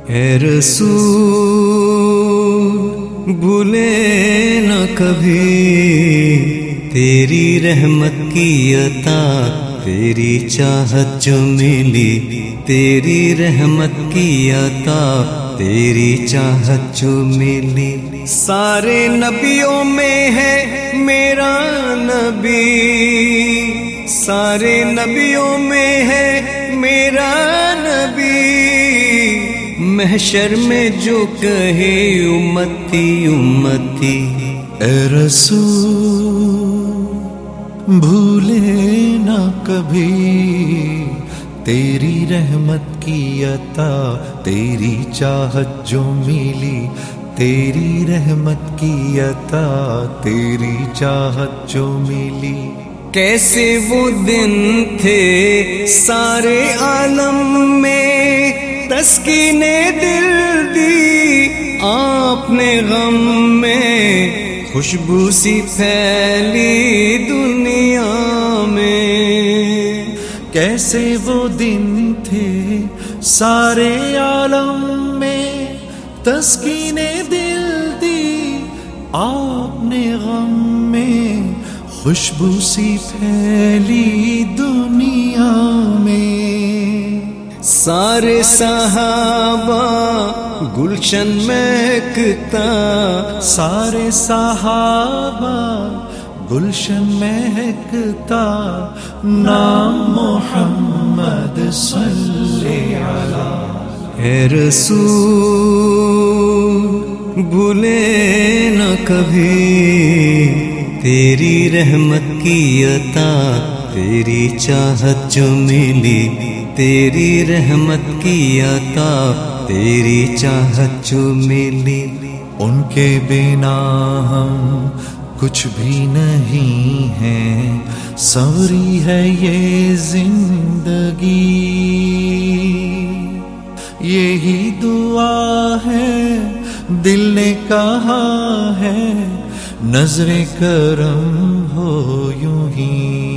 اے رسول بھولے نہ کبھی تیری رحمت کی عطا، تیری چاہت جو ملی، تیری رحمت کی عطا، تیری چاہت جو ملی۔ سارے نبیوں میں ہے میرا نبی، سارے نبیوں میں ہے میرا نبی، محشر میں جو کہے امتی امتی۔ اے رسول بھولے نہ کبھی تیری رحمت کی عطا، تیری چاہت جو ملی، تیری رحمت کی عطا، تیری چاہت جو ملی۔ کیسے وہ دن تھے سارے عالم میں، تسکین دل دی آپ نے غم میں، خوشبو سی پھیلی دنیا میں۔ کیسے وہ دن تھے سارے عالم میں، تسکین دل دی آپ نے غم میں، خوشبو سی پھیلی دنیا میں۔ سارے صحابہ گلشن مہکتا، سارے صحابہ گلشن مہکتا، نام محمد صلی علی۔ اے رسول بھولے نہ کبھی تیری رحمت کی عطا، تیری چاہت جو ملی، تیری رحمت کی عطا، تیری چاہت جو ملی۔ ان کے بنا ہم کچھ بھی نہیں ہیں، سنوری ہے یہ زندگی، یہی دعا ہے دل نے کہا ہے، نظر کرم ہو یوں ہی۔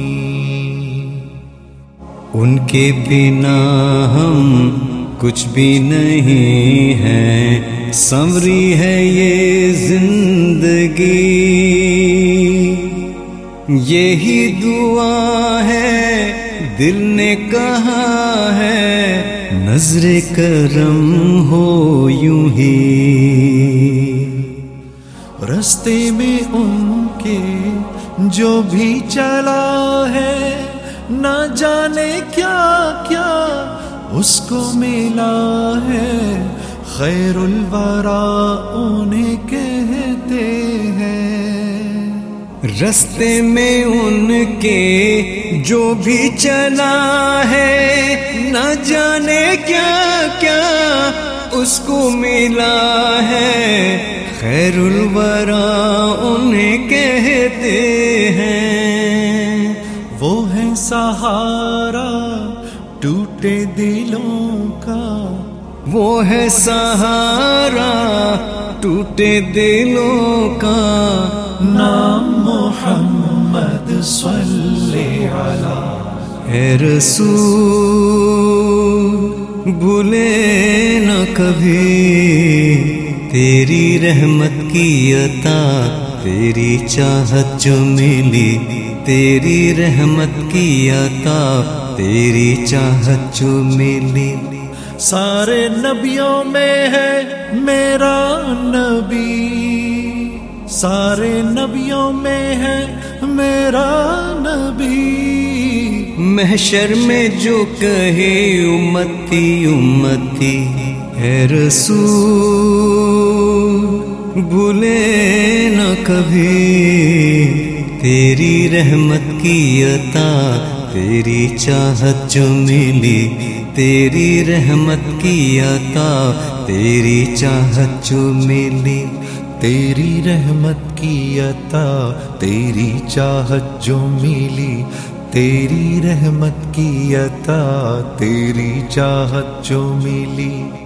ان کے بنا ہم کچھ بھی نہیں ہیں، سنوری ہے یہ زندگی، یہی دعا ہے دل نے کہا ہے، نظر کرم ہو یوں ہی۔ رستے میں ان کے جو بھی چلا ہے، نہ جانے کیا کیا اس کو ملا ہے، خیر الورا انہیں کہتے ہیں۔ رستے میں ان کے جو بھی چلا ہے، نہ جانے کیا کیا اس کو ملا ہے، خیر الورا انہیں کہتے ہیں۔ وہ ہے سہارا ٹوٹے دلوں کا، وہ ہے سہارا ٹوٹے دلوں کا، نام محمد صلی علی۔ اے رسول بھولے نہ کبھی تیری رحمت کی عطا، تیری چاہت جو ملی، تیری رحمت کی عطا، تیری چاہت جو ملی۔ سارے نبیوں میں ہے میرا نبی، سارے نبیوں میں ہے میرا نبی، محشر میں جو کہے امتی امتی۔ اے رسول بھولے نہ کبھی تیری رحمت کی عطا، تیری چاہت جو ملی، تیری رحمت کی عطا، تیری چاہت جو ملی۔ تیری رحمت کی عطا، تیری چاہت جو ملی، تیری رحمت کی عطا، تیری چاہت جو ملی۔